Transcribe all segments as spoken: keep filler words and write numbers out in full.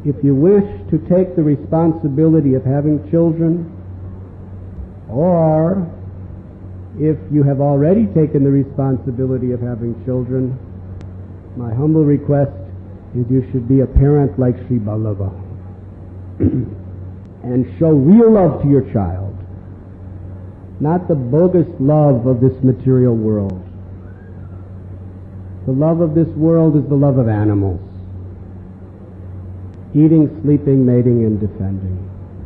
if you wish to take the responsibility of having children, or if you have already taken the responsibility of having children, my humble request is you should be a parent like Sri Vallabha and show real love to your child, not the bogus love of this material world. The love of this world is the love of animals. Eating, sleeping, mating, and defending.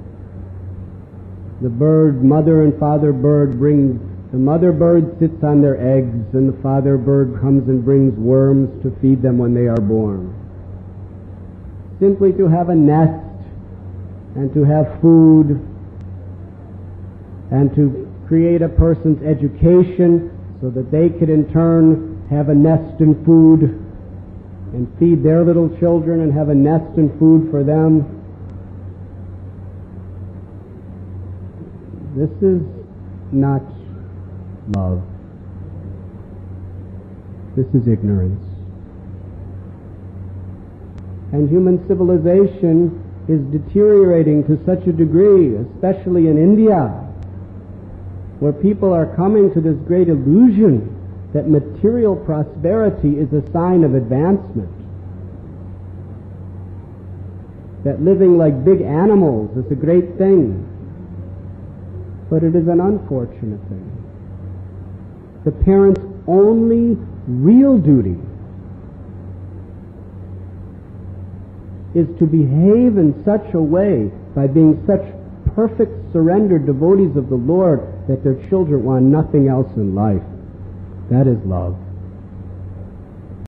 The bird, mother and father bird brings, the mother bird sits on their eggs, and the father bird comes and brings worms to feed them when they are born. Simply to have a nest, and to have food, and to create a person's education so that they could in turn have a nest and food, and feed their little children and have a nest and food for them. This is not love. This is ignorance. And human civilization is deteriorating to such a degree, especially in India, where people are coming to this great illusion that material prosperity is a sign of advancement, that living like big animals is a great thing, but it is an unfortunate thing. The parent's only real duty is to behave in such a way, by being such perfect surrendered devotees of the Lord, that their children want nothing else in life. That is love.